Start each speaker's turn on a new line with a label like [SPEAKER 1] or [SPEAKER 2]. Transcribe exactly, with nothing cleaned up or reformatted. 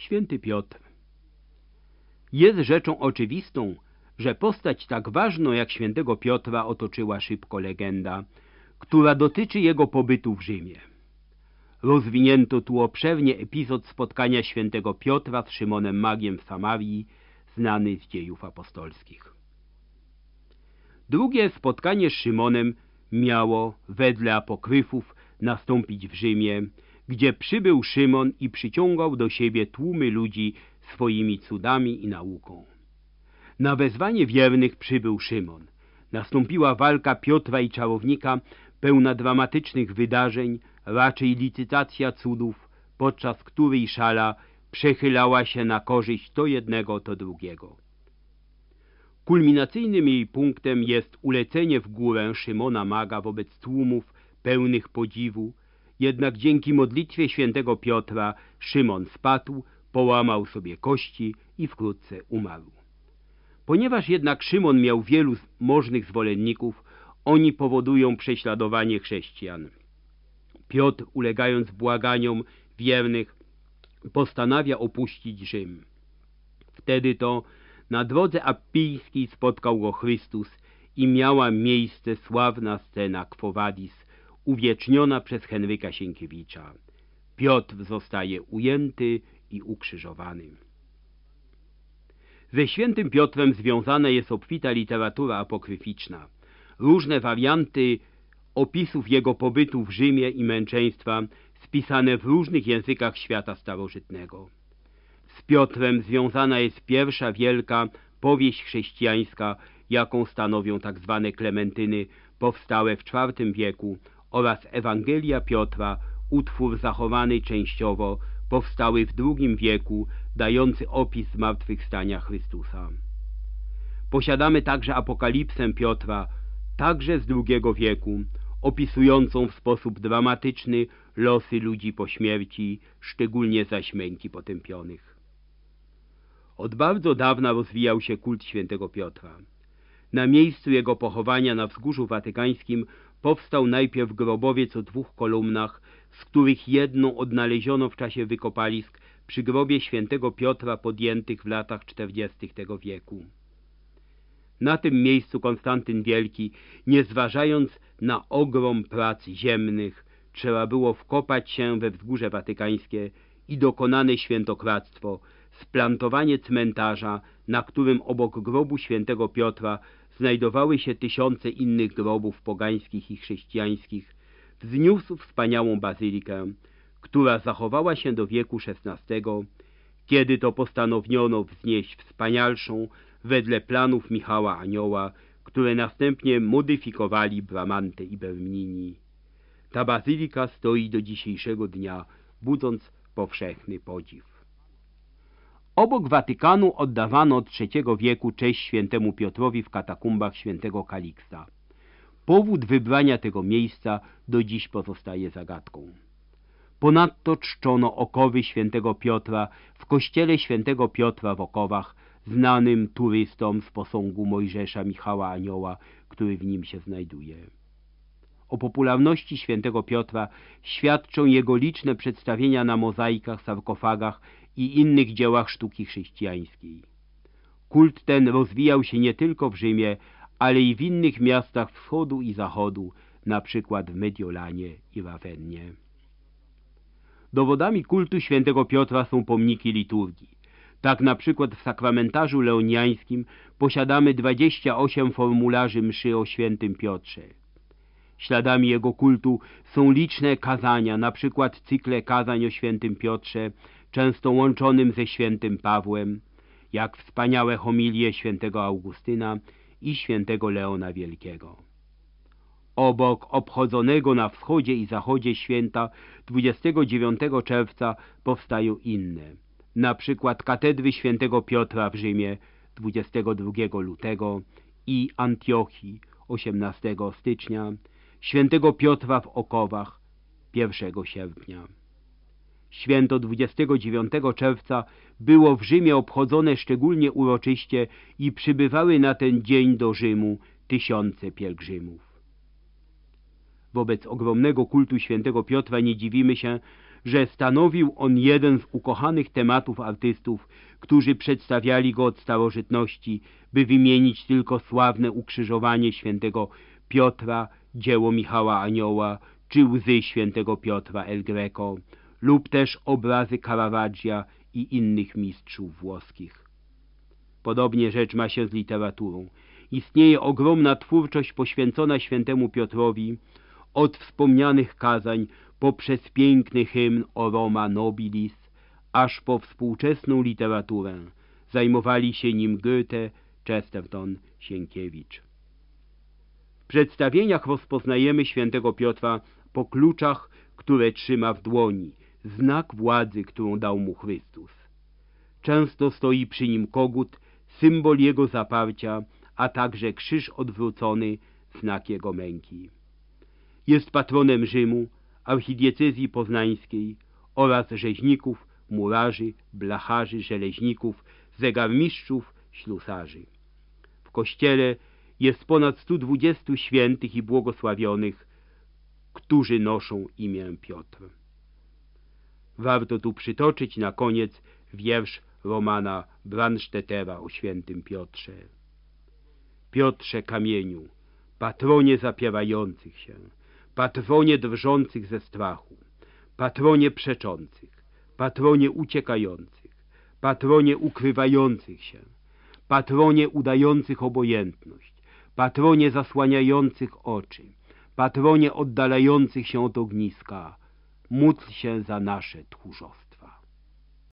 [SPEAKER 1] Święty Piotr. Jest rzeczą oczywistą, że postać tak ważną jak świętego Piotra otoczyła szybko legenda, która dotyczy jego pobytu w Rzymie. Rozwinięto tu obszernie epizod spotkania świętego Piotra z Szymonem Magiem w Samarii, znany z dziejów apostolskich. Drugie spotkanie z Szymonem miało, wedle apokryfów, nastąpić w Rzymie, gdzie przybył Szymon i przyciągał do siebie tłumy ludzi swoimi cudami i nauką. Na wezwanie wiernych przybył Szymon. Nastąpiła walka Piotra i czarownika, pełna dramatycznych wydarzeń, raczej licytacja cudów, podczas której szala przechylała się na korzyść to jednego, to drugiego. Kulminacyjnym jej punktem jest ulecenie w górę Szymona Maga wobec tłumów pełnych podziwu, jednak dzięki modlitwie świętego Piotra Szymon spadł, połamał sobie kości i wkrótce umarł. Ponieważ jednak Szymon miał wielu możnych zwolenników, oni powodują prześladowanie chrześcijan. Piotr, ulegając błaganiom wiernych, postanawia opuścić Rzym. Wtedy to na drodze apijskiej spotkał go Chrystus i miała miejsce sławna scena Quo Vadis, uwieczniona przez Henryka Sienkiewicza. Piotr zostaje ujęty i ukrzyżowany. Ze świętym Piotrem związana jest obfita literatura apokryficzna. Różne warianty opisów jego pobytu w Rzymie i męczeństwa spisane w różnych językach świata starożytnego. Z Piotrem związana jest pierwsza wielka powieść chrześcijańska, jaką stanowią tak zwane klementyny, powstałe w czwartym wieku, oraz Ewangelia Piotra, utwór zachowany częściowo, powstały w drugim wieku, dający opis zmartwychwstania Chrystusa. Posiadamy także Apokalipsę Piotra, także z drugiego wieku, opisującą w sposób dramatyczny losy ludzi po śmierci, szczególnie zaś męki potępionych. Od bardzo dawna rozwijał się kult świętego Piotra. Na miejscu jego pochowania na Wzgórzu Watykańskim powstał najpierw grobowiec o dwóch kolumnach, z których jedną odnaleziono w czasie wykopalisk przy grobie świętego Piotra podjętych w latach czterdziestych tego wieku. Na tym miejscu Konstantyn Wielki, nie zważając na ogrom prac ziemnych, trzeba było wkopać się we Wzgórze Watykańskie i dokonane świętokradztwo, splantowanie cmentarza, na którym obok grobu świętego Piotra znajdowały się tysiące innych grobów pogańskich i chrześcijańskich, wzniósł wspaniałą bazylikę, która zachowała się do wieku szesnastego, kiedy to postanowiono wznieść wspanialszą wedle planów Michała Anioła, które następnie modyfikowali Bramante i Bernini. Ta bazylika stoi do dzisiejszego dnia, budząc powszechny podziw. Obok Watykanu oddawano od trzeciego wieku cześć świętemu Piotrowi w katakumbach świętego Kaliksta. Powód wybrania tego miejsca do dziś pozostaje zagadką. Ponadto czczono okowy świętego Piotra w kościele świętego Piotra w Okowach, znanym turystom z posągu Mojżesza Michała Anioła, który w nim się znajduje. O popularności świętego Piotra świadczą jego liczne przedstawienia na mozaikach, sarkofagach i innych dziełach sztuki chrześcijańskiej. Kult ten rozwijał się nie tylko w Rzymie, ale i w innych miastach wschodu i zachodu, na przykład w Mediolanie i Rawennie. Dowodami kultu świętego Piotra są pomniki liturgii. Tak na przykład w sakramentarzu leoniańskim posiadamy dwadzieścia osiem formularzy mszy o świętym Piotrze. Śladami jego kultu są liczne kazania, na przykład cykle kazań o świętym Piotrze, często łączonym ze świętym Pawłem, jak wspaniałe homilie świętego Augustyna i świętego Leona Wielkiego. Obok obchodzonego na wschodzie i zachodzie święta dwudziestego dziewiątego czerwca powstają inne, na przykład katedry świętego Piotra w Rzymie dwudziestego drugiego lutego i Antiochii osiemnastego stycznia, świętego Piotra w Okowach pierwszego sierpnia. Święto dwudziestego dziewiątego czerwca było w Rzymie obchodzone szczególnie uroczyście i przybywały na ten dzień do Rzymu tysiące pielgrzymów. Wobec ogromnego kultu świętego Piotra nie dziwimy się, że stanowił on jeden z ukochanych tematów artystów, którzy przedstawiali go od starożytności, by wymienić tylko sławne ukrzyżowanie świętego Piotra, dzieło Michała Anioła, czy Łzy świętego Piotra El Greco, lub też obrazy Caravaggia i innych mistrzów włoskich. Podobnie rzecz ma się z literaturą. Istnieje ogromna twórczość poświęcona świętemu Piotrowi, od wspomnianych kazań poprzez piękny hymn o Roma Nobilis, aż po współczesną literaturę. Zajmowali się nim Goethe, Chesterton, Sienkiewicz. W przedstawieniach rozpoznajemy świętego Piotra po kluczach, które trzyma w dłoni, znak władzy, którą dał mu Chrystus. Często stoi przy nim kogut, symbol jego zaparcia, a także krzyż odwrócony, znak jego męki. Jest patronem Rzymu, archidiecezji poznańskiej oraz rzeźników, murarzy, blacharzy, żeleźników, zegarmistrzów, ślusarzy. W kościele jest ponad stu dwudziestu świętych i błogosławionych, którzy noszą imię Piotr. Warto tu przytoczyć na koniec wiersz Romana Brandstättera o świętym Piotrze. Piotrze kamieniu, patronie zapierających się, patronie drżących ze strachu, patronie przeczących, patronie uciekających, patronie ukrywających się, patronie udających obojętność, patronie zasłaniających oczy, patronie oddalających się od ogniska, módl się za nasze tchórzostwo.